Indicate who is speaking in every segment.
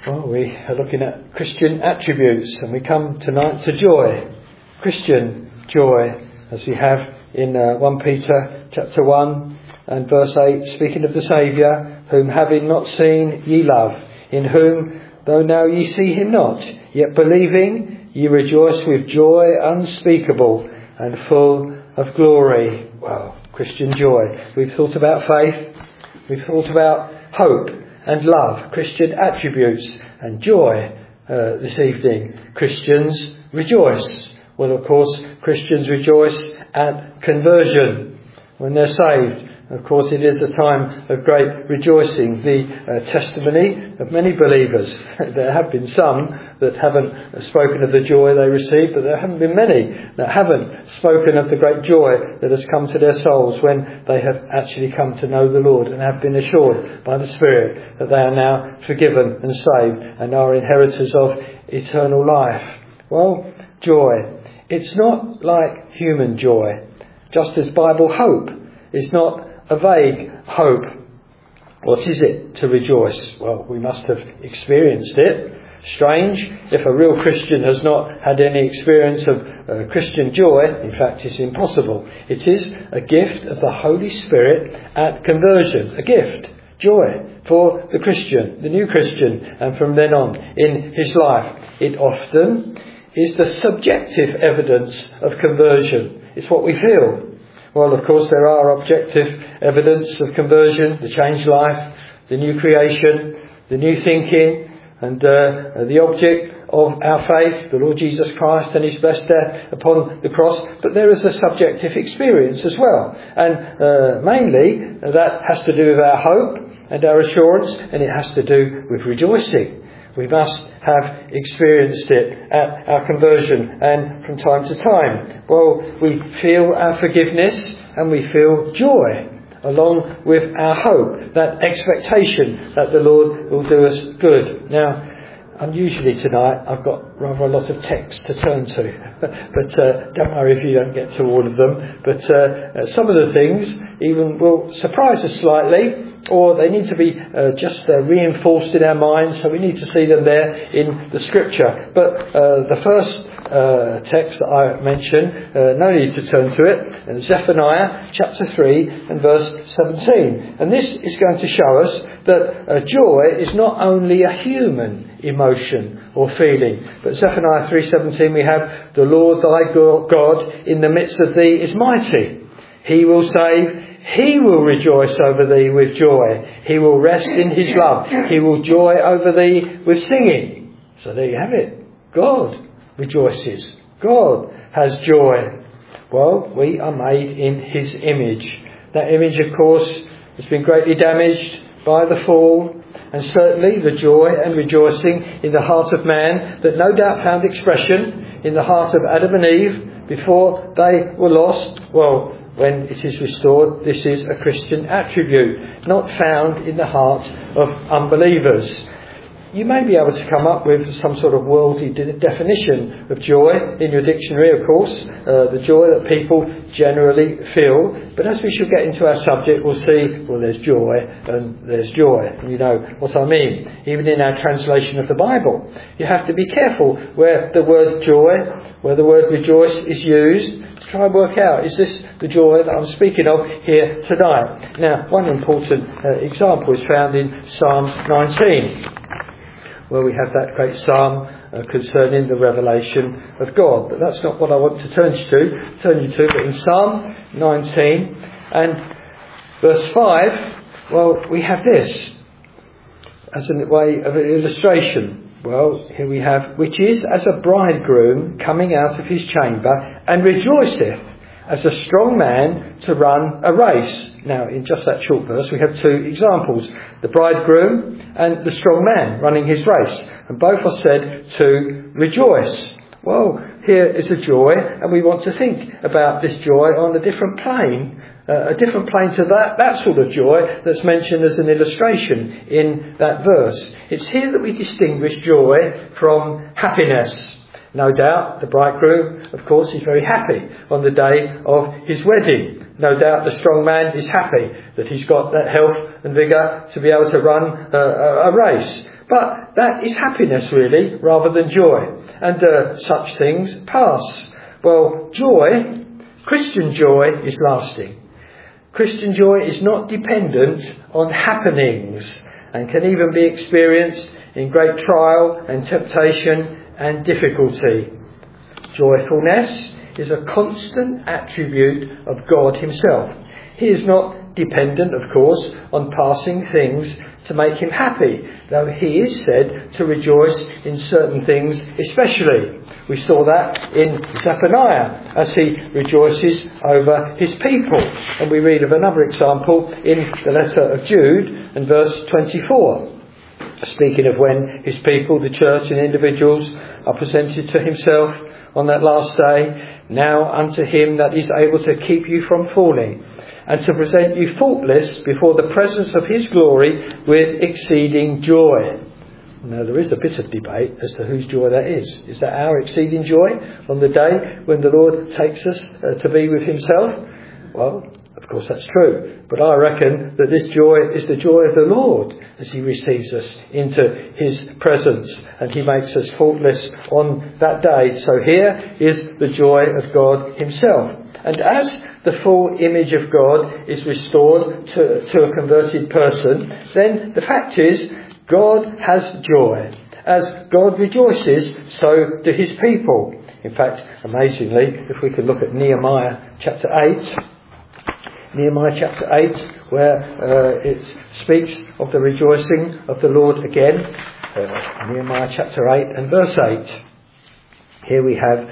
Speaker 1: Well, we are looking at Christian attributes, and we come tonight to joy. Christian joy, as we have in 1 Peter chapter 1 and verse 8, speaking of the Saviour, whom having not seen ye love, in whom, though now ye see him not, yet believing, ye rejoice with joy unspeakable and full of glory. Well, Christian joy. We've thought about faith, we've thought about hope and love, Christian attributes and joy this evening. Christians rejoice. Well, of course, Christians rejoice at conversion when they're saved. Of course, it is a time of great rejoicing. The testimony of many believers. There have been some that haven't spoken of the joy they received, but there haven't been many that haven't spoken of the great joy that has come to their souls when they have actually come to know the Lord and have been assured by the Spirit that they are now forgiven and saved and are inheritors of eternal life. Well, joy. It's not like human joy, just as Bible hope is not a vague hope. What is it to rejoice? Well, we must have experienced it. Strange if a real Christian has not had any experience of Christian joy. In fact, it's impossible. It is a gift of the Holy Spirit at conversion. A gift, joy for the Christian, the new Christian, and from then on in his life. It often is the subjective evidence of conversion. It's what we feel. Well, of course, there are objective evidence of conversion, the changed life, the new creation, the new thinking, and the object of our faith, the Lord Jesus Christ and his blessed death upon the cross. But there is a subjective experience as well. And mainly that has to do with our hope and our assurance, and it has to do with rejoicing. We must have experienced it at our conversion and from time to time. Well, we feel our forgiveness and we feel joy along with our hope, that expectation that the Lord will do us good. Now, unusually tonight I've got rather a lot of text to turn to, but don't worry if you don't get to all of them. But some of the things even will surprise us slightly, or they need to be just reinforced in our minds, so we need to see them there in the Scripture. But the first text that I mentioned, no need to turn to it, Zephaniah chapter 3 and verse 17. And this is going to show us that joy is not only a human emotion or feeling, but Zephaniah 3:17 we have, the Lord thy God in the midst of thee is mighty. He will save. He will rejoice over thee with joy. He will rest in his love. He will joy over thee with singing. So there you have it. God rejoices. God has joy. Well, we are made in his image. That image, of course, has been greatly damaged by the fall. And certainly the joy and rejoicing in the heart of man that no doubt found expression in the heart of Adam and Eve before they were lost. Well, when it is restored, this is a Christian attribute, not found in the heart of unbelievers. You may be able to come up with some sort of worldly definition of joy in your dictionary, of course, the joy that people generally feel. But as we shall get into our subject, we'll see, well, there's joy and there's joy. And you know what I mean. Even in our translation of the Bible, you have to be careful where the word joy, where the word rejoice is used, to try and work out, is this the joy that I'm speaking of here tonight? Now, one important example is found in Psalm 19. Where we have that great psalm concerning the revelation of God. But that's not what I want to turn you to. But in Psalm 19 and verse 5, well, we have this as a way of an illustration. Well, here we have, which is as a bridegroom coming out of his chamber and rejoiceth as a strong man to run a race. Now, in just that short verse, we have two examples. The bridegroom and the strong man running his race. And both are said to rejoice. Well, here is a joy, and we want to think about this joy on a different plane to that sort of joy that's mentioned as an illustration in that verse. It's here that we distinguish joy from happiness. No doubt the bridegroom, of course, is very happy on the day of his wedding. No doubt the strong man is happy that he's got that health and vigour to be able to run a race. But that is happiness really, rather than joy. And such things pass. Well, joy, Christian joy, is lasting. Christian joy is not dependent on happenings and can even be experienced in great trial and temptation and difficulty. Joyfulness is a constant attribute of God himself. He is not dependent, of course, on passing things to make him happy, though he is said to rejoice in certain things especially. We saw that in Zephaniah as he rejoices over his people. And we read of another example in the letter of Jude and verse 24. Speaking of when his people, the church and individuals, are presented to himself on that last day, now unto him that is able to keep you from falling, and to present you faultless before the presence of his glory with exceeding joy. Now there is a bit of debate as to whose joy that is. Is that our exceeding joy on the day when the Lord takes us to be with himself? Well, of course that's true. But I reckon that this joy is the joy of the Lord as he receives us into his presence and he makes us faultless on that day. So here is the joy of God himself. And as the full image of God is restored to a converted person, then the fact is God has joy. As God rejoices, so do his people. In fact, amazingly, if we could look at Nehemiah chapter 8, Nehemiah chapter 8, where it speaks of the rejoicing of the Lord again. Nehemiah chapter 8 and verse 8. Here we have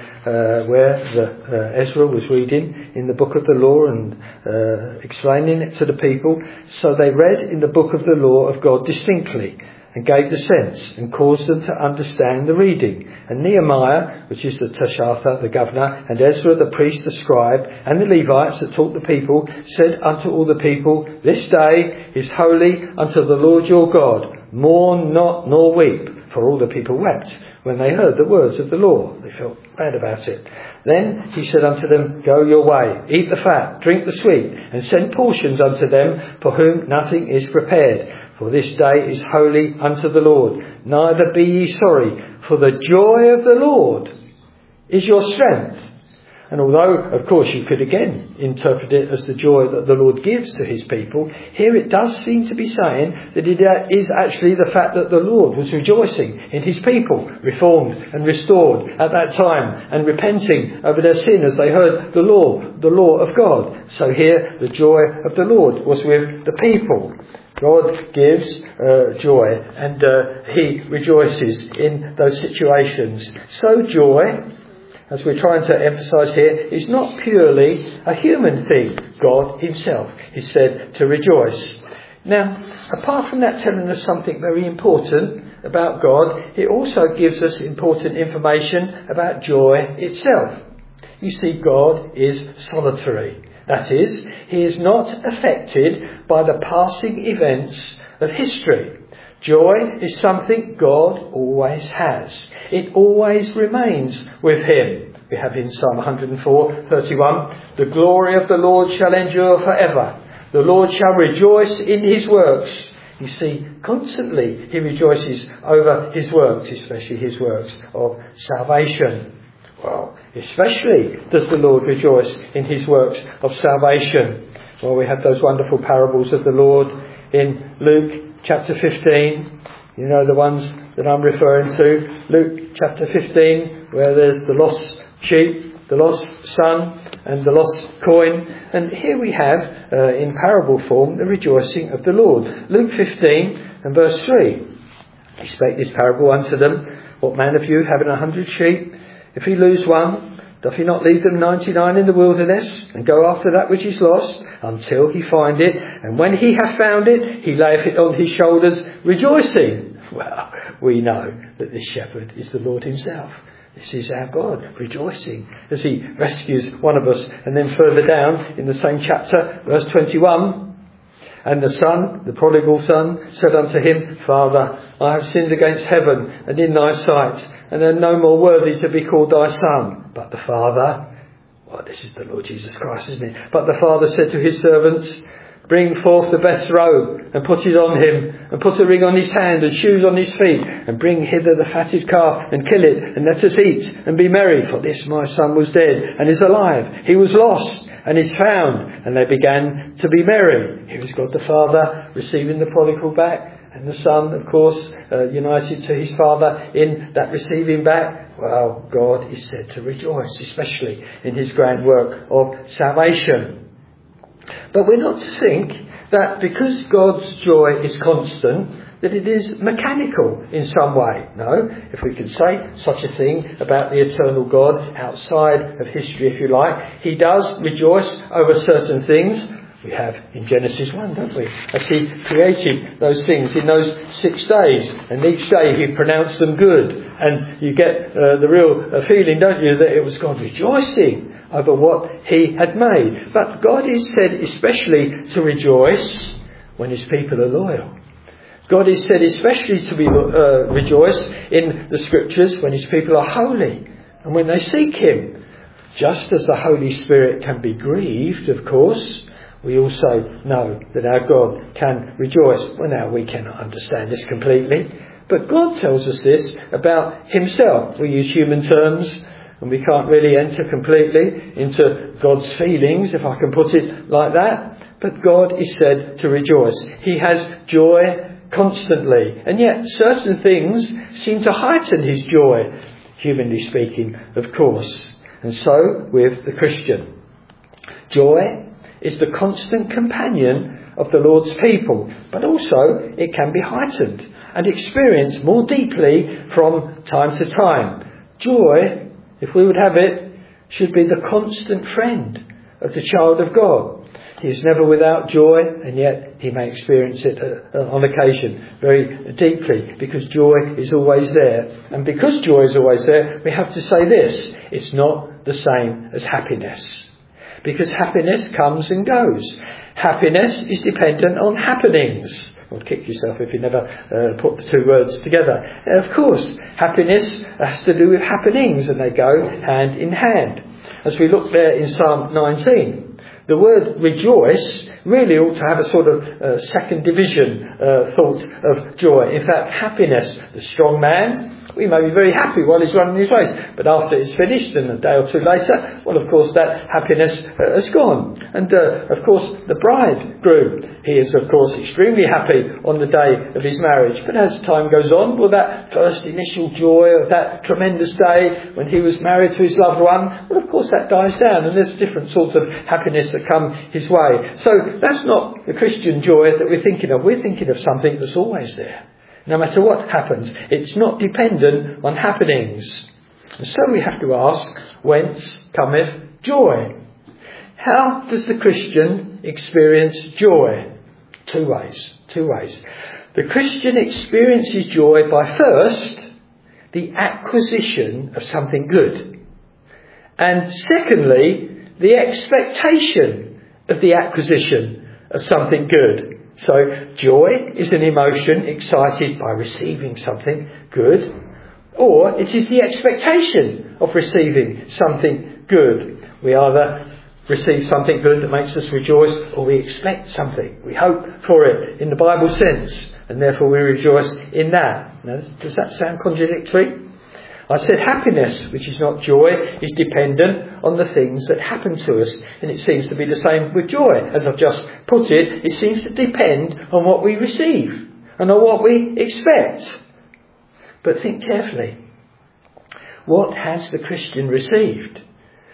Speaker 1: where Ezra was reading in the book of the law and explaining it to the people. So they read in the book of the law of God distinctly and gave the sense and caused them to understand the reading. And Nehemiah, which is the Teshatha, the governor, and Ezra, the priest, the scribe, and the Levites that taught the people, said unto all the people, This day is holy unto the Lord your God. Mourn not nor weep. For all the people wept when they heard the words of the law. They felt bad about it. Then he said unto them, Go your way, eat the fat, drink the sweet, and send portions unto them for whom nothing is prepared. For this day is holy unto the Lord. Neither be ye sorry, for the joy of the Lord is your strength. And although, of course, you could again interpret it as the joy that the Lord gives to his people, here it does seem to be saying that it is actually the fact that the Lord was rejoicing in his people, reformed and restored at that time, and repenting over their sin as they heard the law of God. So here the joy of the Lord was with the people. God gives joy and he rejoices in those situations. So joy, as we're trying to emphasise here, is not purely a human thing. God himself is said to rejoice. Now, apart from that telling us something very important about God, it also gives us important information about joy itself. You see, God is solitary. That is, he is not affected by the passing events of history. Joy is something God always has. It always remains with him. We have in Psalm 104:31, The glory of the Lord shall endure forever. The Lord shall rejoice in his works. You see, constantly he rejoices over his works, especially his works of salvation. Well, especially does the Lord rejoice in his works of salvation. Well, we have those wonderful parables of the Lord in Luke chapter 15, you know the ones that I'm referring to. Luke chapter 15, where there's the lost sheep, the lost son, and the lost coin. And here we have, in parable form, the rejoicing of the Lord. Luke 15 and verse 3. He spake this parable unto them, What man of you, having 100 sheep, if he lose one, doth he not leave them 99 in the wilderness, and go after that which is lost, until he find it? And when he hath found it, he layeth it on his shoulders, rejoicing. Well, we know that this shepherd is the Lord himself. This is our God, rejoicing as he rescues one of us. And then further down in the same chapter, verse 21, And the son, the prodigal son, said unto him, Father, I have sinned against heaven and in thy sight, and am no more worthy to be called thy son. But the father, well, this is the Lord Jesus Christ, isn't it? But the father said to his servants, bring forth the best robe and put it on him, and put a ring on his hand and shoes on his feet, and bring hither the fatted calf and kill it, and let us eat and be merry. For this my son was dead and is alive. He was lost and is found. And they began to be merry. Here is God the Father receiving the prodigal back, and the Son, of course, united to his Father in that receiving back. Well, God is said to rejoice, especially in his grand work of salvation. But we're not to think that because God's joy is constant, that it is mechanical in some way. No, if we could say such a thing about the eternal God outside of history, if you like. He does rejoice over certain things. We have in Genesis 1, don't we? As he created those things in those 6 days. And each day he pronounced them good. And you get the real feeling, don't you, that it was God rejoicing over what he had made. But God is said especially to rejoice when his people are loyal. God is said especially to be rejoice in the Scriptures when his people are holy and when they seek him. Just as the Holy Spirit can be grieved, of course, we also know that our God can rejoice. Well, now, we cannot understand this completely, but God tells us this about himself. We use human terms, and we can't really enter completely into God's feelings, if I can put it like that. But God is said to rejoice. He has joy constantly. And yet certain things seem to heighten his joy, humanly speaking, of course. And so with the Christian. Joy is the constant companion of the Lord's people. But also it can be heightened and experienced more deeply from time to time. Joy, if we would have it, should be the constant friend of the child of God. He is never without joy, and yet he may experience it on occasion very deeply, because joy is always there. And because joy is always there, we have to say this: it's not the same as happiness. Because happiness comes and goes. Happiness is dependent on happenings. Well, kick yourself if you never put the two words together. Of course, happiness has to do with happenings, and they go hand in hand. As we look there in Psalm 19, the word rejoice really ought to have a sort of second division thought of joy. In fact, happiness, the strong man, we may be very happy while he's running his race, but after it's finished and a day or two later, well, of course, that happiness has gone. And of course, the bridegroom, he is, of course, extremely happy on the day of his marriage. But as time goes on, well, that first initial joy of that tremendous day when he was married to his loved one, well, of course, that dies down, and there's different sorts of happiness that come his way. So that's not the Christian joy that we're thinking of. We're thinking of something that's always there. No matter what happens, it's not dependent on happenings. And so we have to ask, whence cometh joy? How does the Christian experience joy? Two ways. The Christian experiences joy by, first, the acquisition of something good. And secondly, the expectation of the acquisition of something good. So joy is an emotion excited by receiving something good, or it is the expectation of receiving something good. We either receive something good that makes us rejoice, or we expect something. We hope for it in the Bible sense, and therefore we rejoice in that. Now, does that sound contradictory? I said happiness, which is not joy, is dependent on the things that happen to us. And it seems to be the same with joy. As I've just put it, it seems to depend on what we receive and on what we expect. But think carefully. What has the Christian received?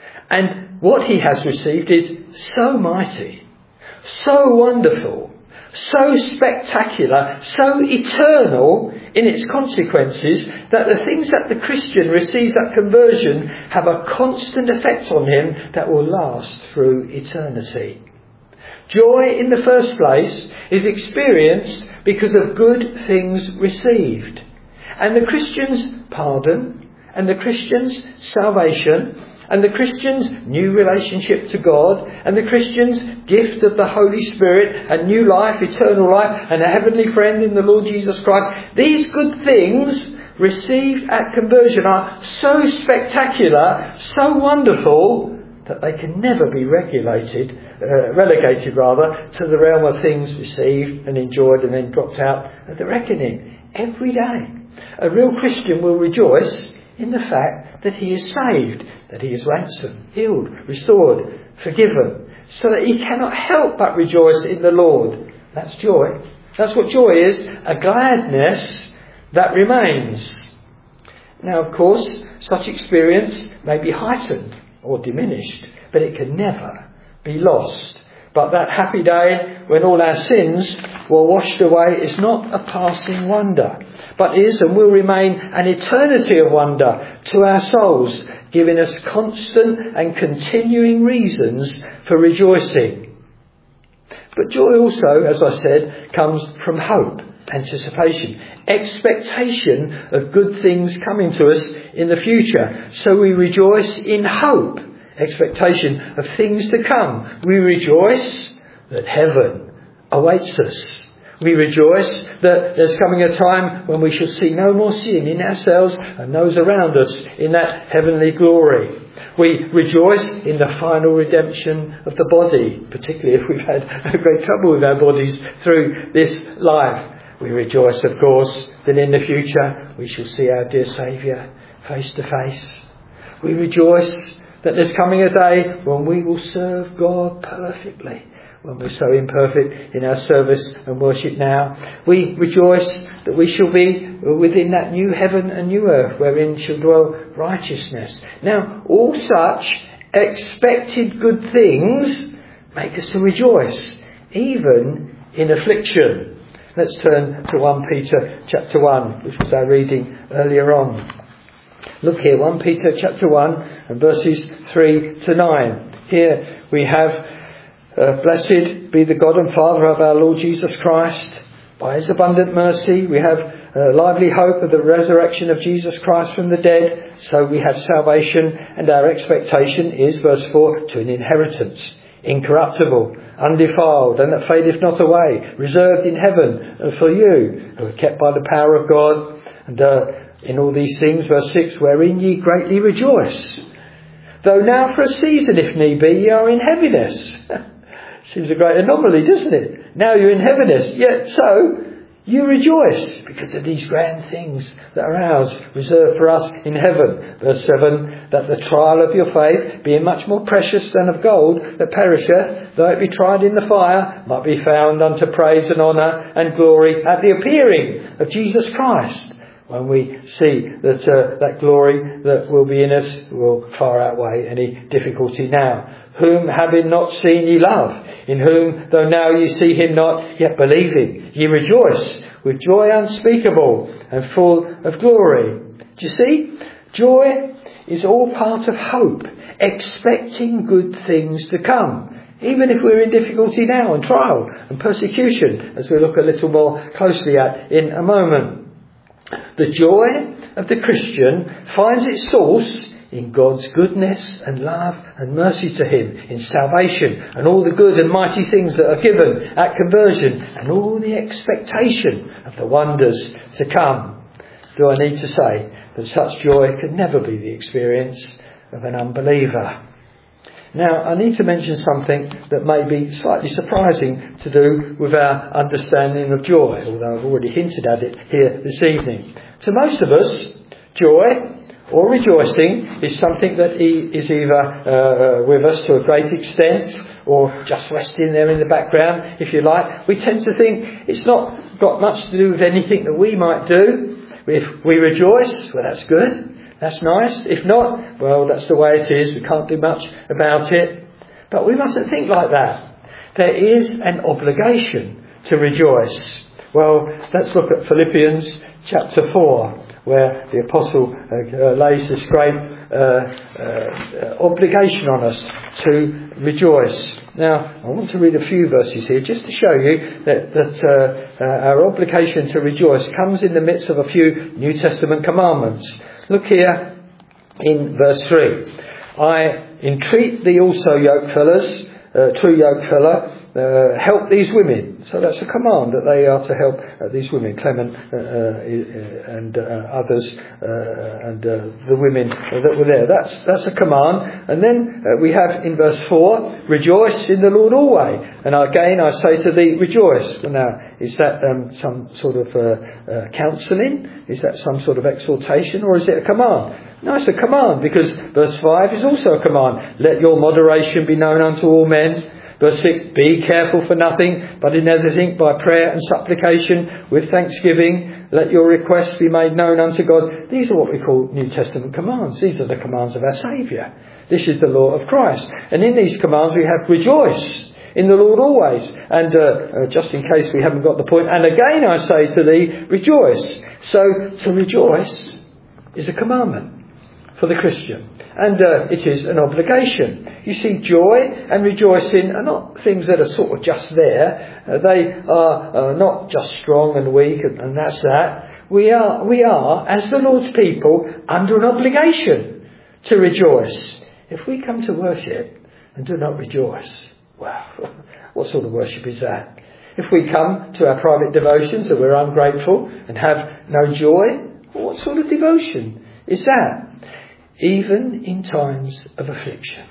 Speaker 1: And what he has received is so mighty, so wonderful, so spectacular, so eternal in its consequences, that the things that the Christian receives at conversion have a constant effect on him that will last through eternity. Joy, in the first place, is experienced because of good things received. And the Christian's pardon, and the Christian's salvation, and the Christian's new relationship to God, and the Christian's gift of the Holy Spirit, and new life, eternal life, and a heavenly friend in the Lord Jesus Christ. These good things received at conversion are so spectacular, so wonderful, that they can never be regulated relegated to the realm of things received and enjoyed and then dropped out at the reckoning every day. A real Christian will rejoice in the fact that he is saved, that he is ransomed, healed, restored, forgiven, so that he cannot help but rejoice in the Lord. That's joy. That's what joy is, a gladness that remains. Now, of course, such experience may be heightened or diminished, but it can never be lost. But that happy day when all our sins were washed away is not a passing wonder, but is and will remain an eternity of wonder to our souls, giving us constant and continuing reasons for rejoicing. But joy also, as I said, comes from hope, anticipation, expectation of good things coming to us in the future. So we rejoice in hope, expectation of things to come. We rejoice that heaven awaits us. We rejoice that there's coming a time when we shall see no more sin in ourselves and those around us in that heavenly glory. We rejoice in the final redemption of the body, particularly if we've had great trouble with our bodies through this life. We rejoice, of course, that in the future we shall see our dear Saviour face to face. We rejoice that there's coming a day when we will serve God perfectly, when we're so imperfect in our service and worship now. We rejoice that we shall be within that new heaven and new earth wherein shall dwell righteousness. Now, all such expected good things make us to rejoice, even in affliction. Let's turn to 1 Peter chapter 1, which was our reading earlier on. Look here, 1 Peter chapter 1 and verses 3 to 9. Here we have, blessed be the God and Father of our Lord Jesus Christ. By his abundant mercy we have a lively hope of the resurrection of Jesus Christ from the dead. So we have salvation, and our expectation is, verse 4, to an inheritance, incorruptible, undefiled, and that fadeth not away, reserved in heaven for you, who are kept by the power of God. And in all these things, verse 6, wherein ye greatly rejoice, though now for a season, if need be, ye are in heaviness. Seems a great anomaly, doesn't it? Now you're in heaviness, yet so you rejoice because of these grand things that are ours, reserved for us in heaven. Verse 7, that the trial of your faith, being much more precious than of gold that perisheth, though it be tried in the fire, might be found unto praise and honour and glory at the appearing of Jesus Christ. When we see that that glory that will be in us will far outweigh any difficulty now. Whom having not seen ye love, in whom though now ye see him not, yet believing, ye rejoice with joy unspeakable and full of glory. Do you see? Joy is all part of hope, expecting good things to come, even if we're in difficulty now and trial and persecution, as we'll look a little more closely at in a moment. The joy of the Christian finds its source in God's goodness and love and mercy to him, in salvation and all the good and mighty things that are given at conversion, and all the expectation of the wonders to come. Do I need to say that such joy can never be the experience of an unbeliever? Now, I need to mention something that may be slightly surprising to do with our understanding of joy, although I've already hinted at it here this evening. To most of us, joy or rejoicing is something that is either with us to a great extent or just resting there in the background, if you like. We tend to think it's not got much to do with anything that we might do. If we rejoice, well, that's good. That's nice. If not, well, that's the way it is. We can't do much about it. But we mustn't think like that. There is an obligation to rejoice. Well, let's look at Philippians chapter 4, where the apostle lays this great obligation on us to rejoice. Now, I want to read a few verses here just to show you that our obligation to rejoice comes in the midst of a few New Testament commandments. Look here in verse 3. I entreat thee also, yoke fellows, true yoke fellow, help these women. So that's a command that they are to help these women, Clement and others, and the women that were there. That's a command. And then we have in verse 4, rejoice in the Lord always. And again I say to thee, rejoice. Well, now, is that some sort of counselling? Is that some sort of exhortation? Or is it a command? No, it's a command, because verse 5 is also a command. Let your moderation be known unto all men. Verse 6, be careful for nothing, but in everything by prayer and supplication with thanksgiving. Let your requests be made known unto God. These are what we call New Testament commands. These are the commands of our Saviour. This is the law of Christ. And in these commands we have rejoice in the Lord always. And just in case we haven't got the point, and again I say to thee, rejoice. So to rejoice is a commandment for the Christian. And it is an obligation. You see, joy and rejoicing are not things that are sort of just there. They are not just strong and weak and that's that. We are, as the Lord's people, under an obligation to rejoice. If we come to worship and do not rejoice, well, what sort of worship is that? If we come to our private devotions and we're ungrateful and have no joy, what sort of devotion is that? Even in times of affliction.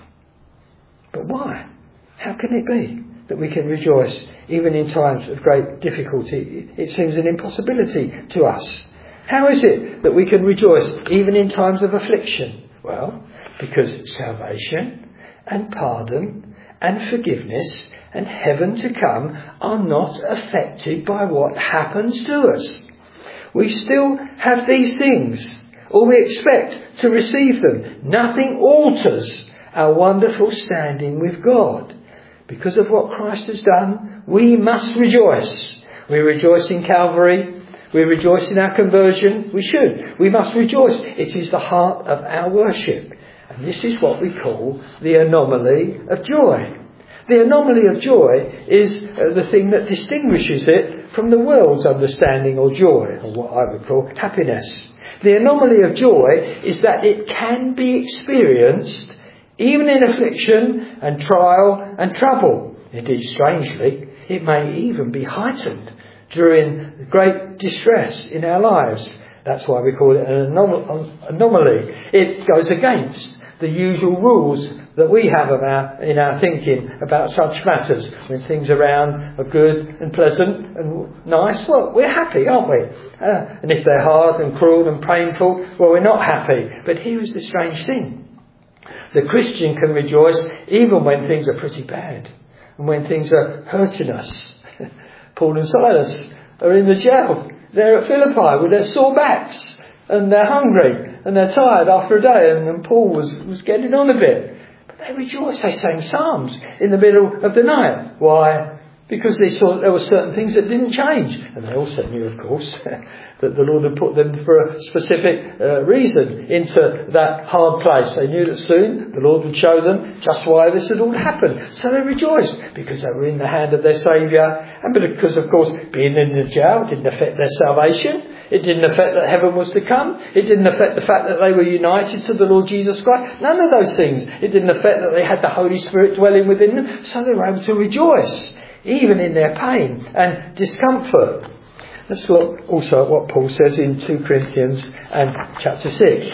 Speaker 1: But why? How can it be that we can rejoice even in times of great difficulty? It seems an impossibility to us. How is it that we can rejoice even in times of affliction? Well, because salvation and pardon and forgiveness and heaven to come are not affected by what happens to us. We still have these things, or we expect to receive them. Nothing alters our wonderful standing with God. Because of what Christ has done, we must rejoice. We rejoice in Calvary. We rejoice in our conversion. We should. We must rejoice. It is the heart of our worship. And this is what we call the anomaly of joy. The anomaly of joy is the thing that distinguishes it from the world's understanding or joy, or what I would call happiness. The anomaly of joy is that it can be experienced even in affliction and trial and trouble. Indeed, strangely, it may even be heightened during great distress in our lives. That's why we call it an anomaly. It goes against the usual rules that we have in our thinking about such matters. When things around are good and pleasant and nice, well, we're happy, aren't we? And if they're hard and cruel and painful, well, we're not happy. But here is the strange thing. The Christian can rejoice even when things are pretty bad and when things are hurting us. Paul and Silas are in the jail. They're at Philippi with their sore backs and they're hungry and they're tired after a day, and Paul was getting on a bit. But they rejoiced. They sang psalms in the middle of the night. Why? Because they saw that there were certain things that didn't change. And they also knew, of course, that the Lord had put them for a specific reason into that hard place. They knew that soon the Lord would show them just why this had all happened. So they rejoiced because they were in the hand of their Saviour. And because, of course, being in the jail didn't affect their salvation. It didn't affect that heaven was to come. It didn't affect the fact that they were united to the Lord Jesus Christ. None of those things. It didn't affect that they had the Holy Spirit dwelling within them. So they were able to rejoice even in their pain and discomfort. Let's look also at what Paul says in 2 Corinthians and chapter 6.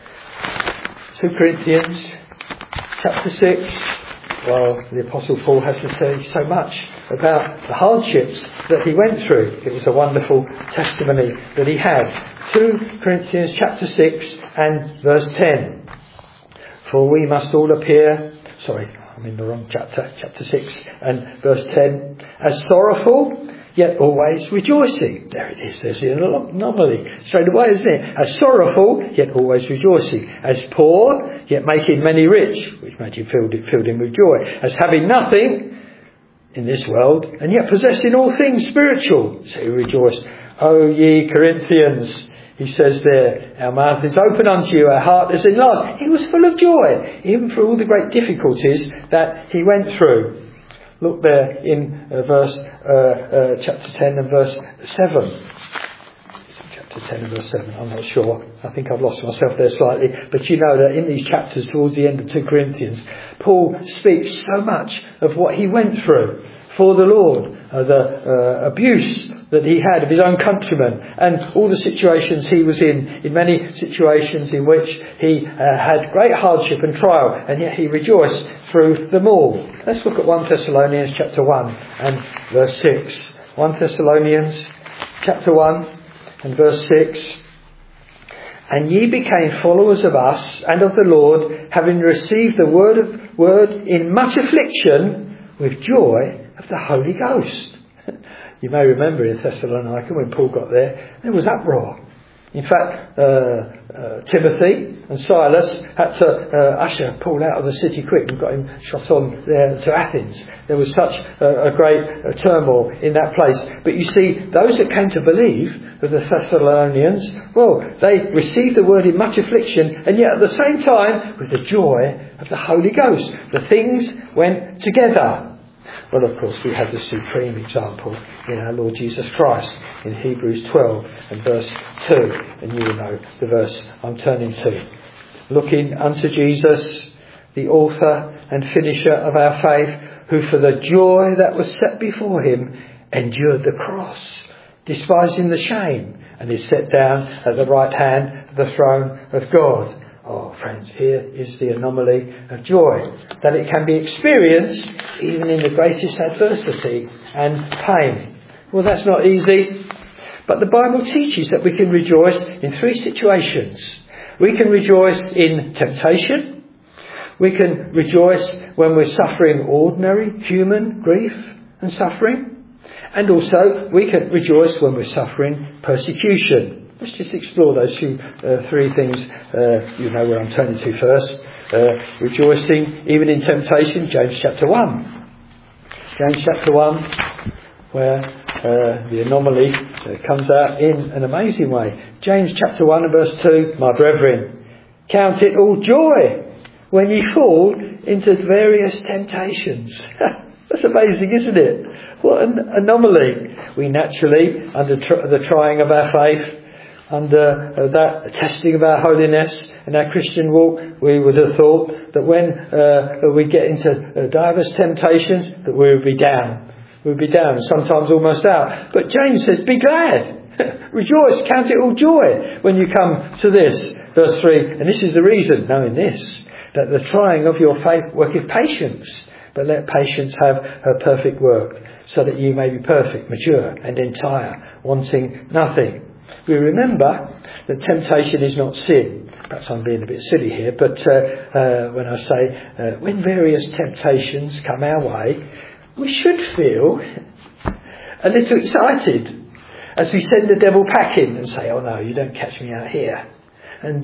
Speaker 1: 2 Corinthians chapter 6. Well, the Apostle Paul has to say so much about the hardships that he went through. It was a wonderful testimony that he had. 2 Corinthians chapter 6 and verse 10. For we must all appear... I'm in the wrong chapter. Chapter 6 and verse 10. As sorrowful, yet always rejoicing. There it is. There's the anomaly straight away, isn't it? As sorrowful, yet always rejoicing. As poor, yet making many rich, which made him filled in with joy. As having nothing in this world, and yet possessing all things spiritual. So he rejoiced. O ye Corinthians, he says there, our mouth is open unto you, our heart is enlarged. He was full of joy, even through all the great difficulties that he went through. Look there in chapter 10 and verse 7. Chapter chapter 10 and verse 7. I'm not sure. I think I've lost myself there slightly. But you know that in these chapters towards the end of 2 Corinthians, Paul speaks so much of what he went through for the Lord, the abuse that he had of his own countrymen, and all the situations he was in many situations in which he had great hardship and trial, and yet he rejoiced through them all. Let's look at 1 Thessalonians chapter 1 and verse 6. 1 Thessalonians chapter 1 and verse 6. And ye became followers of us and of the Lord, having received the word in much affliction with joy of the Holy Ghost. You may remember in Thessalonica when Paul got there was uproar. In fact, Timothy and Silas had to usher Paul out of the city quick and got him shot on there to Athens. There was such a great turmoil in that place. But you see, those that came to believe of the Thessalonians, well, they received the word in much affliction, and yet at the same time with the joy of the Holy Ghost. The things went together. Well, of course, we have the supreme example in our Lord Jesus Christ in Hebrews 12 and verse 2. And you will know the verse I'm turning to. Looking unto Jesus, the author and finisher of our faith, who for the joy that was set before him endured the cross, despising the shame, and is set down at the right hand of the throne of God. Oh, friends, here is the anomaly of joy, that it can be experienced even in the greatest adversity and pain. Well, that's not easy, but the Bible teaches that we can rejoice in 3 situations. We can rejoice in temptation. We can rejoice when we're suffering ordinary human grief and suffering. And also, we can rejoice when we're suffering persecution. Let's just explore those 3 things. You know where I'm turning to first. Rejoicing even in temptation, James chapter 1. James chapter 1, where the anomaly comes out in an amazing way. James chapter 1 and verse 2, my brethren, count it all joy when ye fall into various temptations. That's amazing, isn't it? What an anomaly. We naturally, under the trying of our faith, under that testing of our holiness and our Christian walk, we would have thought that when we get into diverse temptations, that we would be down. We would be down, sometimes almost out. But James says, be glad. Rejoice, count it all joy when you come to this. Verse 3, and this is the reason, knowing this, that the trying of your faith worketh patience. But let patience have her perfect work, so that you may be perfect, mature and entire, wanting nothing. We remember that temptation is not sin. Perhaps I'm being a bit silly here, but when I say when various temptations come our way, we should feel a little excited as we send the devil packing and say, oh no, you don't catch me out here. And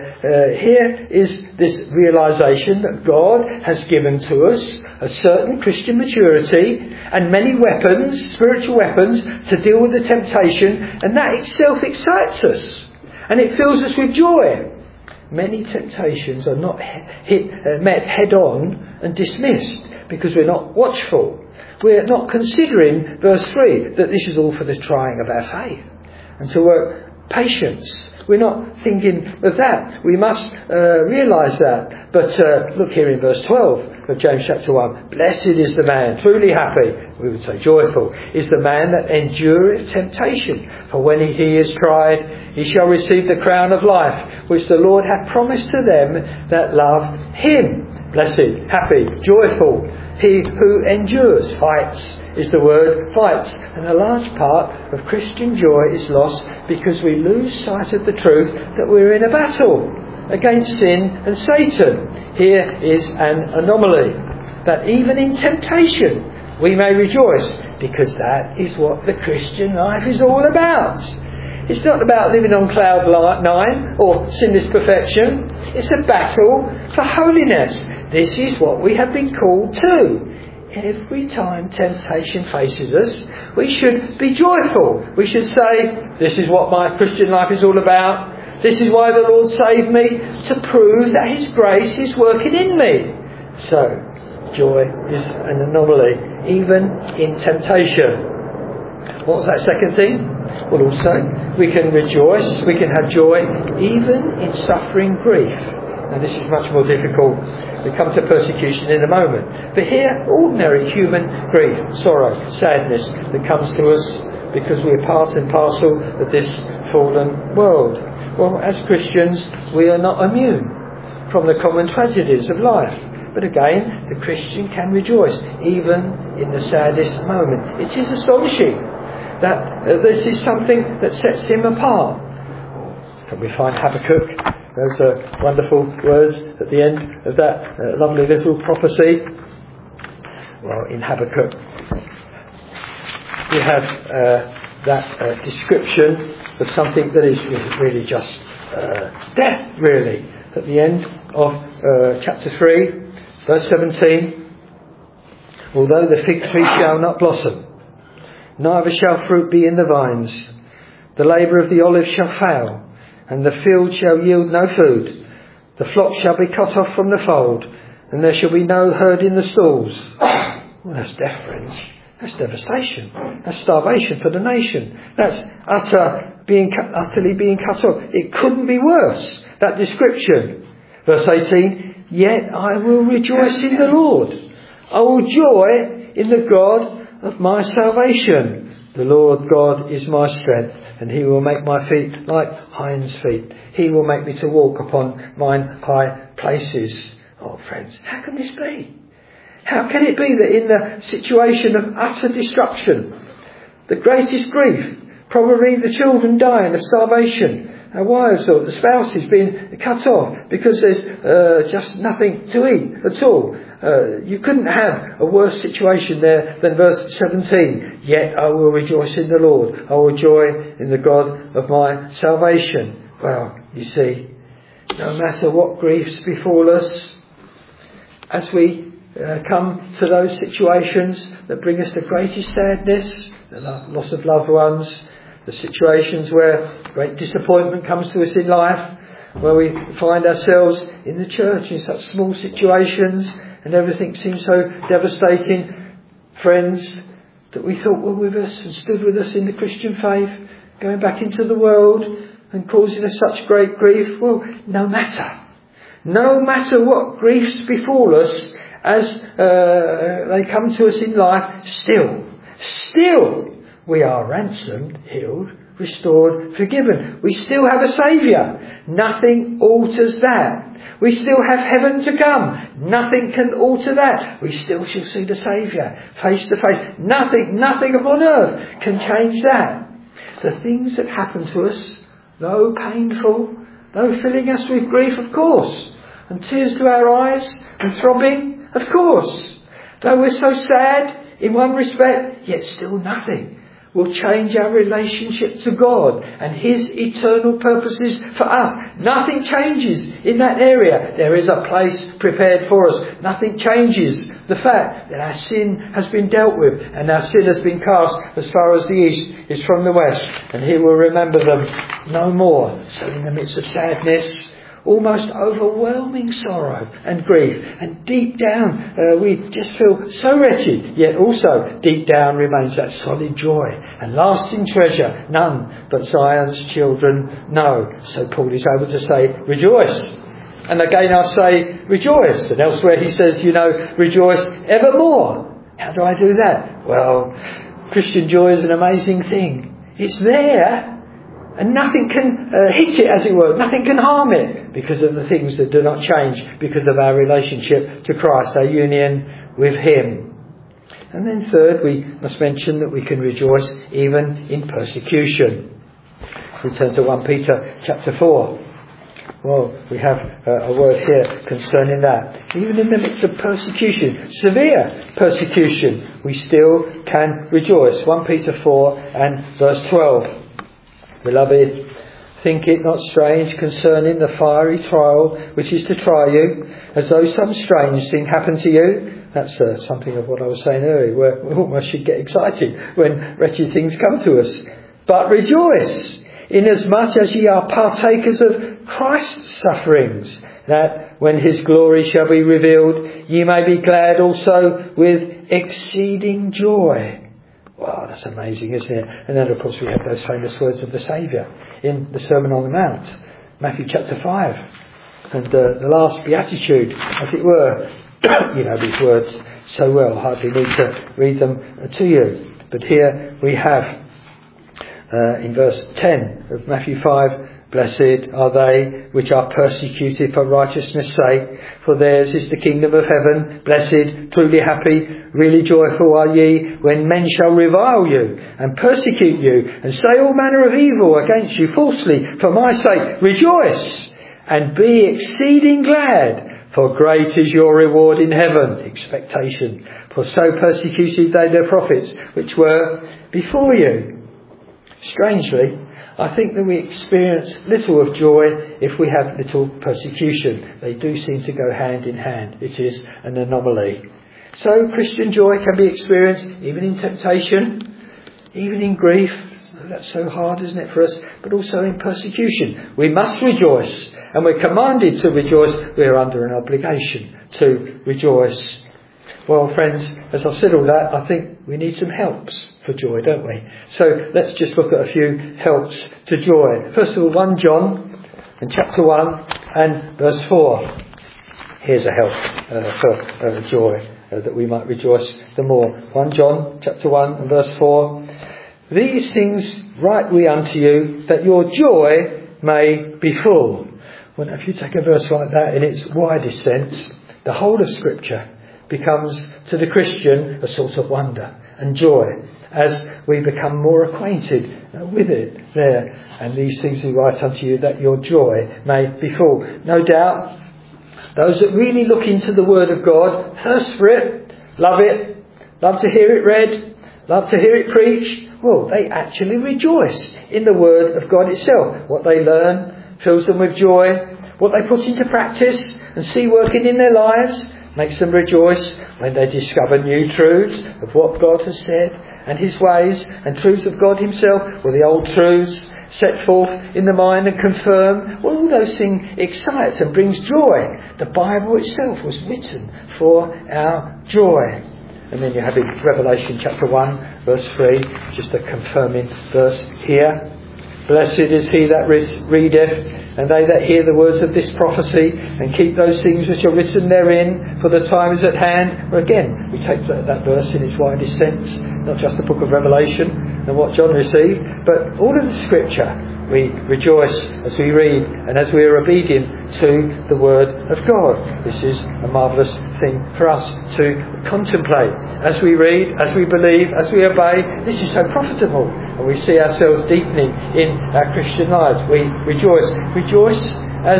Speaker 1: here is this realisation that God has given to us a certain Christian maturity and many weapons, spiritual weapons, to deal with the temptation, and that itself excites us and it fills us with joy. Many temptations are not met head on and dismissed because we're not watchful. We're not considering, verse 3, that this is all for the trying of our faith and to work patience. We're not thinking of that. We must realise that. But look here in verse 12 of James chapter 1. Blessed is the man, truly happy, we would say joyful, is the man that endureth temptation. For when he is tried, he shall receive the crown of life, which the Lord hath promised to them that love him. Blessed, happy, joyful, he who endures, fights is the word, fights. And a large part of Christian joy is lost because we lose sight of the truth that we're in a battle against sin and Satan. Here is an anomaly, that even in temptation we may rejoice, because that is what the Christian life is all about. It's not about living on cloud 9 or sinless perfection. It's a battle for holiness. This is what we have been called to. Every time temptation faces us, we should be joyful. We should say, this is what my Christian life is all about. This is why the Lord saved me, to prove that His grace is working in me. So, joy is an anomaly, even in temptation. What was that second thing? Well, also, we can rejoice, we can have joy, even in suffering grief. Now, this is much more difficult. We come to persecution in a moment. But here, ordinary human grief, sorrow, sadness that comes to us because we're part and parcel of this fallen world. Well, as Christians, we are not immune from the common tragedies of life. But again, the Christian can rejoice, even in the saddest moment. It is astonishing that this is something that sets him apart. Can we find Habakkuk? Those wonderful words at the end of that lovely little prophecy. Well, in Habakkuk, we have that description of something that is really just death, really. At the end of chapter 3, verse 17, although the fig tree shall not blossom, neither shall fruit be in the vines, the labour of the olive shall fail, and the field shall yield no food. The flock shall be cut off from the fold, and there shall be no herd in the stalls. Well, that's death, friends. That's devastation. That's starvation for the nation. That's utterly being cut off. It couldn't be worse, that description. Verse 18, yet I will rejoice in the Lord. I will joy in the God of my salvation. The Lord God is my strength, and he will make my feet like hinds' feet. He will make me to walk upon mine high places. Oh, friends, how can this be? How can it be that in the situation of utter destruction, the greatest grief, probably the children dying of starvation, our wives or the spouses being cut off because there's just nothing to eat at all. You couldn't have a worse situation there than verse 17. Yet I will rejoice in the Lord. I will joy in the God of my salvation. Well, you see, no matter what griefs befall us, as we come to those situations that bring us the greatest sadness, the loss of loved ones, the situations where great disappointment comes to us in life, where we find ourselves in the church in such small situations and everything seems so devastating. Friends that we thought were with us and stood with us in the Christian faith, going back into the world and causing us such great grief. Well, no matter what griefs befall us as they come to us in life, still we are ransomed, healed, restored, forgiven. We still have a Saviour. Nothing alters that. We still have heaven to come. Nothing can alter that. We still shall see the Saviour face to face. Nothing upon earth can change that. The things that happen to us, though painful, though filling us with grief, of course, and tears to our eyes and throbbing, of course, though we're so sad in one respect, yet still nothing will change our relationship to God and His eternal purposes for us. Nothing changes in that area. There is a place prepared for us. Nothing changes the fact that our sin has been dealt with and our sin has been cast as far as the east is from the west, and He will remember them no more. So in the midst of sadness, almost overwhelming sorrow and grief, and deep down we just feel so wretched, yet also deep down remains that solid joy and lasting treasure none but Zion's children know. So Paul is able to say, rejoice. And again I say, rejoice. And elsewhere he says, rejoice evermore. How do I do that? Well, Christian joy is an amazing thing. It's there. And nothing can hit it, as it were. Nothing can harm it because of the things that do not change, because of our relationship to Christ, our union with Him. And then third, we must mention that we can rejoice even in persecution. We turn to 1 Peter chapter 4. Well, we have a word here concerning that. Even in the midst of persecution, severe persecution, we still can rejoice. 1 Peter 4 and verse 12. Beloved, think it not strange concerning the fiery trial which is to try you, as though some strange thing happened to you. That's something of what I was saying earlier, where we almost should get excited when wretched things come to us. But rejoice, inasmuch as ye are partakers of Christ's sufferings, that when His glory shall be revealed, ye may be glad also with exceeding joy. Wow, that's amazing, isn't it? And then, of course, we have those famous words of the Saviour in the Sermon on the Mount, Matthew chapter 5. And the last beatitude, as it were. You know these words so well, hardly need to read them to you. But here we have, in verse 10 of Matthew 5, blessed are they which are persecuted for righteousness' sake, for theirs is the kingdom of heaven. Blessed, truly happy, really joyful are ye, when men shall revile you, and persecute you, and say all manner of evil against you falsely, for my sake. Rejoice, and be exceeding glad, for great is your reward in heaven. Expectation. For so persecuted they the prophets which were before you. Strangely, I think that we experience little of joy if we have little persecution. They do seem to go hand in hand. It is an anomaly. So Christian joy can be experienced even in temptation, even in grief. That's so hard, isn't it, for us? But also in persecution. We must rejoice, and we're commanded to rejoice. We're under an obligation to rejoice. Well, friends, as I've said all that, I think we need some helps for joy, don't we? So let's just look at a few helps to joy. First of all, 1 John and chapter 1 and verse 4. Here's a help for joy, that we might rejoice the more. 1 John chapter 1 and verse 4. These things write we unto you, that your joy may be full. Well, if you take a verse like that in its widest sense, the whole of Scripture becomes to the Christian a sort of wonder and joy as we become more acquainted with it there. And these things we write unto you, that your joy may be full. No doubt, those that really look into the Word of God, thirst for it, love to hear it read, love to hear it preached, well, they actually rejoice in the Word of God itself. What they learn fills them with joy. What they put into practice and see working in their lives makes them rejoice when they discover new truths of what God has said and His ways, and truths of God Himself, or the old truths set forth in the mind and confirmed. Well, all those things excite and brings joy. The Bible itself was written for our joy. And then you have in Revelation chapter 1 verse 3, just a confirming verse here. Blessed is he that readeth, and they that hear the words of this prophecy, and keep those things which are written therein, for the time is at hand. Well, again, we take that verse in its widest sense, not just the book of Revelation and what John received, but all of the Scripture. We rejoice as we read and as we are obedient to the Word of God. This is a marvellous thing for us to contemplate. As we read, as we believe, as we obey, this is so profitable. And we see ourselves deepening in our Christian lives. We rejoice. Rejoice as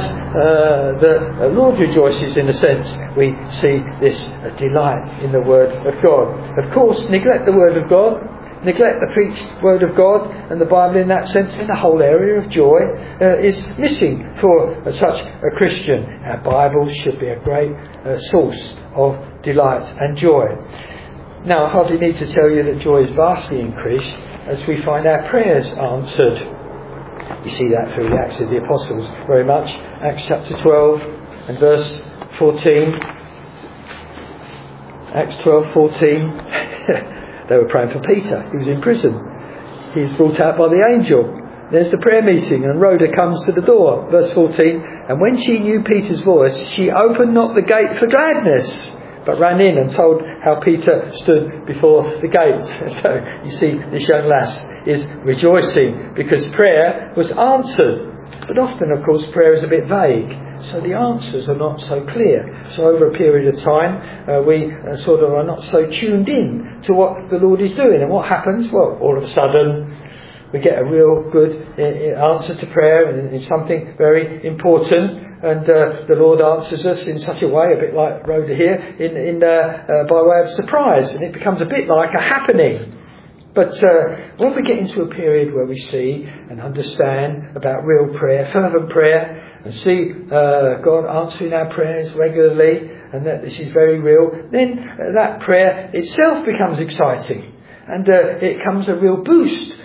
Speaker 1: the Lord rejoices, in a sense. We see this delight in the Word of God. Of course, neglect the Word of God, neglect the preached Word of God and the Bible in that sense, in the whole area of joy is missing for such a Christian. Our Bible should be a great source of delight and joy. Now, I hardly need to tell you that joy is vastly increased as we find our prayers answered. You see that through the Acts of the Apostles very much. Acts chapter 12 and verse 14. Acts 12:14. They were praying for Peter. He was in prison. He's brought out by the angel. There's the prayer meeting, and Rhoda comes to the door. Verse 14. And when she knew Peter's voice, she opened not the gate for gladness, but ran in and told how Peter stood before the gate. So you see, this young lass is rejoicing because prayer was answered. But often, of course, prayer is a bit vague, so the answers are not so clear. So over a period of time, we sort of are not so tuned in to what the Lord is doing. And what happens? Well, all of a sudden, we get a real good answer to prayer, and it's something very important. And the Lord answers us in such a way, a bit like Rhoda here, by way of surprise. And it becomes a bit like a happening. But when we get into a period where we see and understand about real prayer, fervent prayer, and see God answering our prayers regularly, and that this is very real, then that prayer itself becomes exciting. And it comes a real boost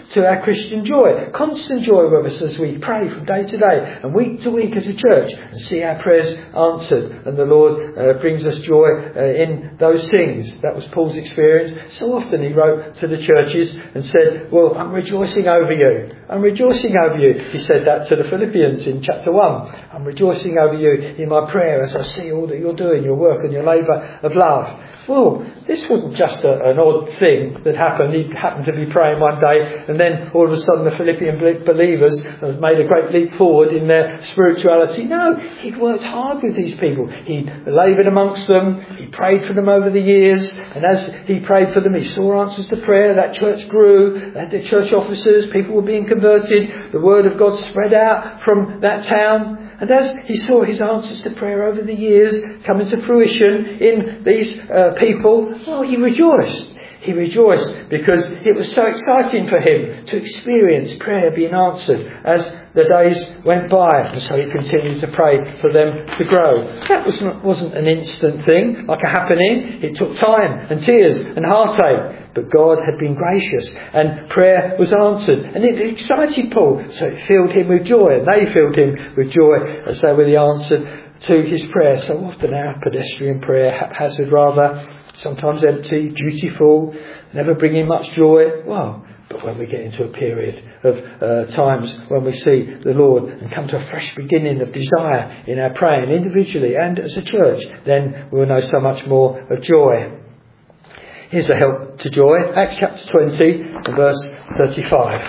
Speaker 1: to our Christian joy. Constant joy with us as we pray from day to day and week to week as a church and see our prayers answered. And the Lord brings us joy in those things. That was Paul's experience. So often he wrote to the churches and said, well, I'm rejoicing over you. I'm rejoicing over you. He said that to the Philippians in chapter 1. I'm rejoicing over you in my prayer as I see all that you're doing, your work and your labour of love. Well, this wasn't just an odd thing that happened. He happened to be praying one day and then all of a sudden the Philippian believers have made a great leap forward in their spirituality. No, he'd worked hard with these people. He'd laboured amongst them. He prayed for them over the years. And as he prayed for them, he saw answers to prayer. That church grew. They had their church officers. People were being converted. The word of God spread out from that town. And as he saw his answers to prayer over the years come into fruition in these people, well, he rejoiced. He rejoiced because it was so exciting for him to experience prayer being answered as the days went by. And so he continued to pray for them to grow. That wasn't an instant thing, like a happening. It took time and tears and heartache. But God had been gracious and prayer was answered. And it excited Paul. So it filled him with joy. And they filled him with joy as they were the answer to his prayer. So often our pedestrian prayer, haphazard rather, sometimes empty, dutiful, never bringing much joy. Well, but when we get into a period of times when we see the Lord and come to a fresh beginning of desire in our praying individually and as a church, then we'll know so much more of joy. Here's a help to joy. Acts chapter 20 and verse 35.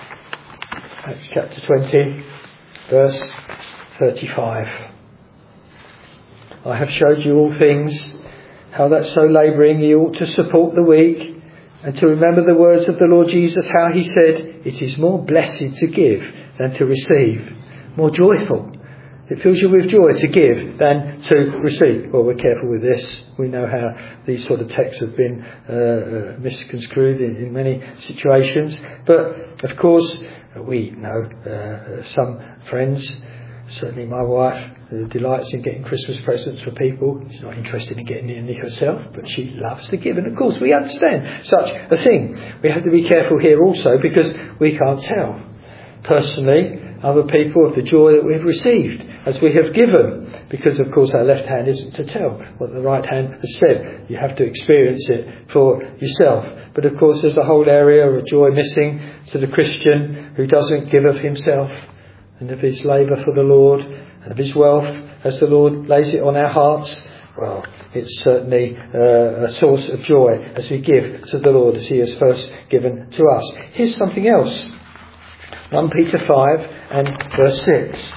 Speaker 1: Acts chapter 20, verse 35. I have showed you all things, how that so labouring ye ought to support the weak, and to remember the words of the Lord Jesus, how he said, it is more blessed to give than to receive, more joyful. It fills you with joy to give than to receive. Well, we're careful with this. We know how these sort of texts have been misconstrued in many situations. But, of course, we know some friends, certainly my wife, delights in getting Christmas presents for people. She's not interested in getting any herself, but she loves to give. And of course we understand such a thing. We have to be careful here also because we can't tell personally other people of the joy that we've received as we have given. Because of course our left hand isn't to tell what the right hand has said. You have to experience it for yourself. But of course there's a whole area of joy missing to the Christian who doesn't give of himself and of his labour for the Lord and of his wealth as the Lord lays it on our hearts. Well, it's certainly a source of joy as we give to the Lord as he has first given to us. Here's something else. 1 Peter 5 and verse 6.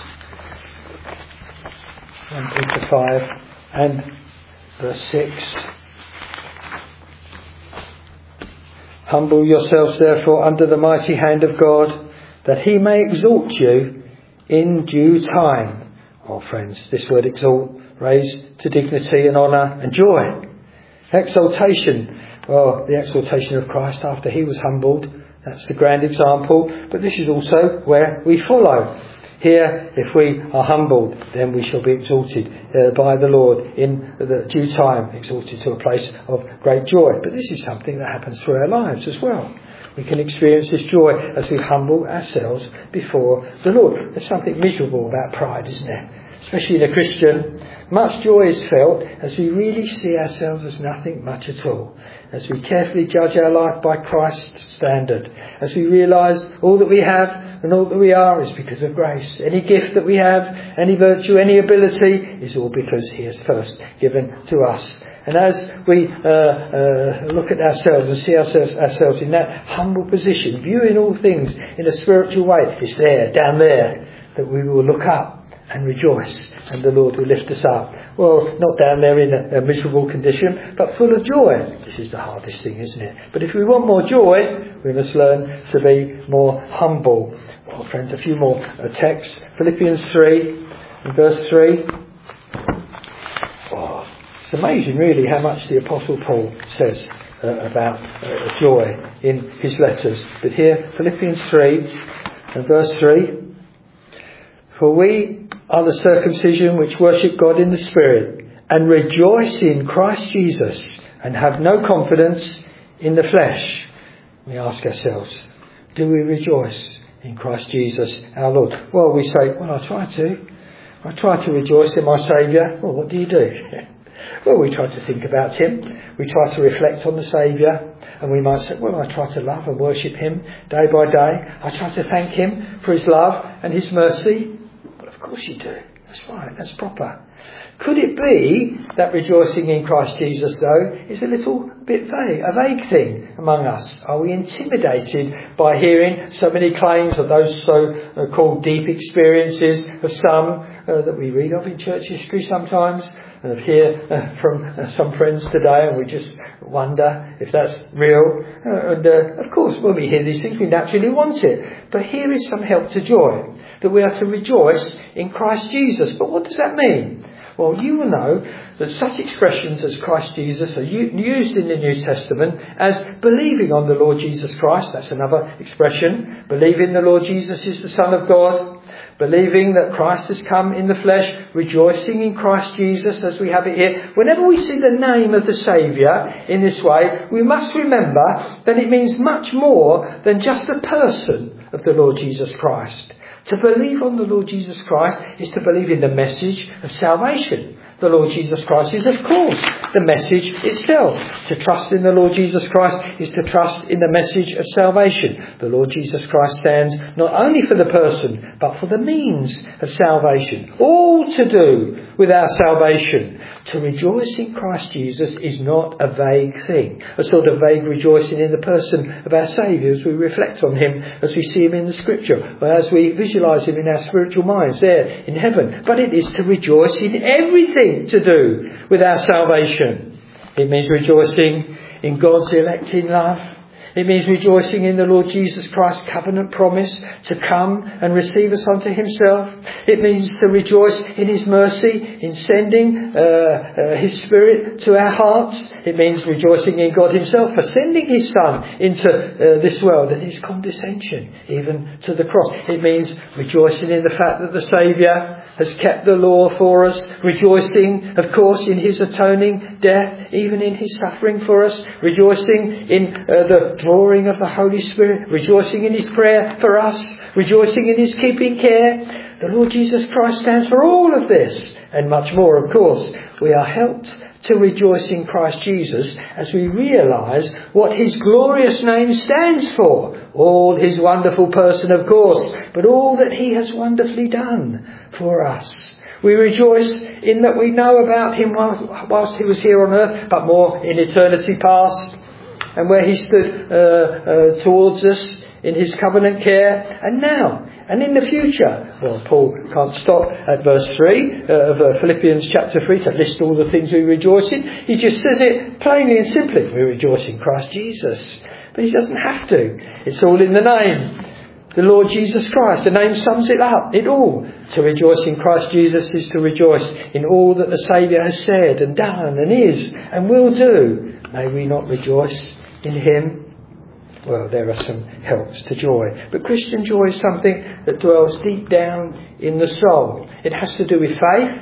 Speaker 1: 1 Peter 5 and verse 6. Humble yourselves therefore under the mighty hand of God, that he may exalt you in due time. Oh friends, this word exalt, raise to dignity and honour and joy. Exaltation. Well, the exaltation of Christ after he was humbled. That's the grand example. But this is also where we follow. Here, if we are humbled, then we shall be exalted by the Lord in the due time, exalted to a place of great joy. But this is something that happens through our lives as well. We can experience this joy as we humble ourselves before the Lord. There's something miserable about pride, isn't there? Especially in a Christian. Much joy is felt as we really see ourselves as nothing much at all. As we carefully judge our life by Christ's standard. As we realise all that we have and all that we are is because of grace. Any gift that we have, any virtue, any ability is all because he has first given to us. And as we look at ourselves and see ourselves in that humble position, viewing all things in a spiritual way, it's there, down there, that we will look up and rejoice, and the Lord will lift us up. Well, not down there in a miserable condition, but full of joy. This is the hardest thing, isn't it? But if we want more joy, we must learn to be more humble. Well, friends, a few more texts. Philippians 3, and verse 3. Oh, it's amazing, really, how much the Apostle Paul says about joy in his letters. But here, Philippians 3, and verse 3. For we are the circumcision which worship God in the Spirit, and rejoice in Christ Jesus, and have no confidence in the flesh. We ask ourselves, Do we rejoice in Christ Jesus our Lord? Well, we say, well, I try to. I try to rejoice in my Saviour. Well, what do you do? Well, we try to think about him. We try to reflect on the Saviour. And we might say, well, I try to love and worship him day by day. I try to thank him for his love and his mercy. Well, of course you do. That's right. That's proper. Could it be that rejoicing in Christ Jesus, though, is a little bit vague, a vague thing among us? Are we intimidated by hearing so many claims of those so-called deep experiences of some that we read of in church history sometimes? And hear from some friends today, and we just wonder if that's real. Of course, when we hear these things, we naturally want it. But here is some help to joy, that we are to rejoice in Christ Jesus. But what does that mean? Well, you will know that such expressions as Christ Jesus are used in the New Testament as believing on the Lord Jesus Christ. That's another expression. Believing the Lord Jesus is the Son of God. Believing that Christ has come in the flesh. Rejoicing in Christ Jesus, as we have it here. Whenever we see the name of the Saviour in this way, we must remember that it means much more than just the person of the Lord Jesus Christ. To believe on the Lord Jesus Christ is to believe in the message of salvation. The Lord Jesus Christ is, of course, the message itself. To trust in the Lord Jesus Christ is to trust in the message of salvation. The Lord Jesus Christ stands not only for the person, but for the means of salvation. All to do with our salvation. To rejoice in Christ Jesus is not a vague thing. A sort of vague rejoicing in the person of our Saviour as we reflect on him, as we see him in the Scripture, or as we visualise him in our spiritual minds there in heaven. But it is to rejoice in everything to do with our salvation. It means rejoicing in God's electing love. It means rejoicing in the Lord Jesus Christ's covenant promise to come and receive us unto himself. It means to rejoice in his mercy in sending his Spirit to our hearts. It means rejoicing in God himself for sending his Son into this world and his condescension even to the cross. It means rejoicing in the fact that the Saviour has kept the law for us. Rejoicing, of course, in his atoning death, even in his suffering for us. Rejoicing in the drawing of the Holy Spirit, rejoicing in his prayer for us, rejoicing in his keeping care. The Lord Jesus Christ stands for all of this and much more, of course. We are helped to rejoice in Christ Jesus as we realise what his glorious name stands for. All his wonderful person, of course, but all that he has wonderfully done for us. We rejoice in that we know about him whilst he was here on earth, but more in eternity past. And where he stood towards us in his covenant care, and now, and in the future. Well, Paul can't stop at verse 3 of Philippians chapter 3 to list all the things we rejoice in. He just says it plainly and simply. We rejoice in Christ Jesus. But he doesn't have to. It's all in the name. The Lord Jesus Christ. The name sums it up. It all. To rejoice in Christ Jesus is to rejoice in all that the Saviour has said and done and is and will do. May we not rejoice in him? Well, there are some helps to joy. But Christian joy is something that dwells deep down in the soul. It has to do with faith,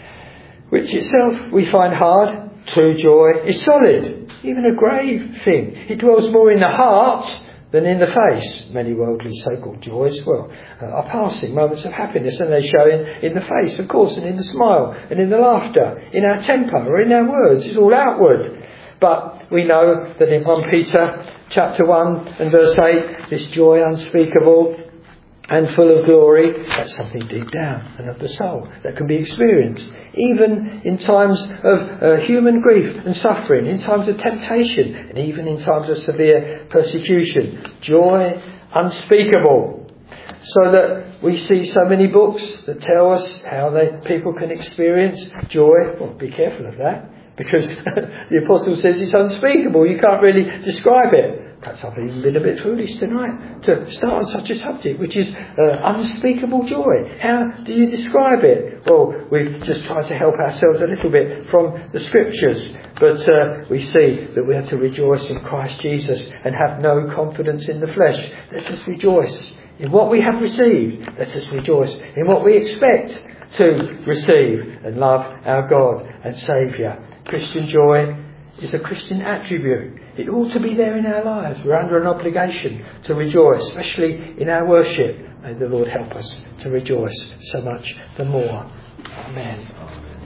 Speaker 1: which itself we find hard. True joy is solid, even a grave thing. It dwells more in the heart than in the face. Many worldly so-called joys, are passing moments of happiness, and they show in the face, of course, and in the smile, and in the laughter, in our temper, or in our words. It's all outward. But we know that in 1 Peter chapter 1 and verse 8, this joy unspeakable and full of glory, that's something deep down and of the soul that can be experienced. Even in times of human grief and suffering, in times of temptation, and even in times of severe persecution. Joy unspeakable. So that we see so many books that tell us how people can experience joy. Well, be careful of that. Because the Apostle says it's unspeakable. You can't really describe it. Perhaps I've even been a bit foolish tonight to start on such a subject, which is unspeakable joy. How do you describe it? Well, we've just tried to help ourselves a little bit from the Scriptures. But we see that we are to rejoice in Christ Jesus and have no confidence in the flesh. Let us rejoice in what we have received. Let us rejoice in what we expect to receive and love our God and Saviour. Christian joy is a Christian attribute. It ought to be there in our lives. We're under an obligation to rejoice, especially in our worship. May the Lord help us to rejoice so much the more. Amen.